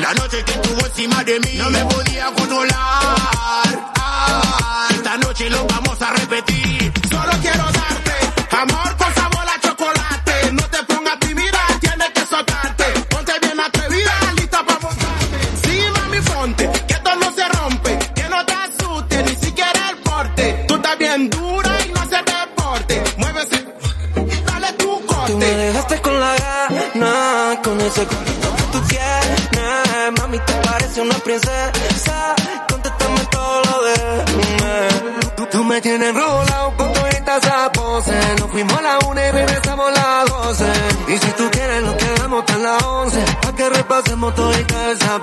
La noche que estuvo encima de mí no me podía controlar. Esta noche lo vamos a repetir. Solo quiero darte amor con sabor a chocolate. No te pongas tímida, tienes que soltarte. Ponte bien atrevida, lista para montarte. Sí, mami, ponte, que esto no se rompe. Que no te asuste, ni siquiera el porte. Tú estás bien dura y no haces deporte. Muévese, dale tu corte. Tú me dejaste con la gana, con ese cuerpo que tú tienes. Mami, te parece una princesa. Contéstame todo lo de Tú me tienes enrolado con todas esas poses. Nos fuimos a la 1 y regresamos a las 12. Y si tú quieres nos quedamos hasta las 11. Pa' que repasemos todas esas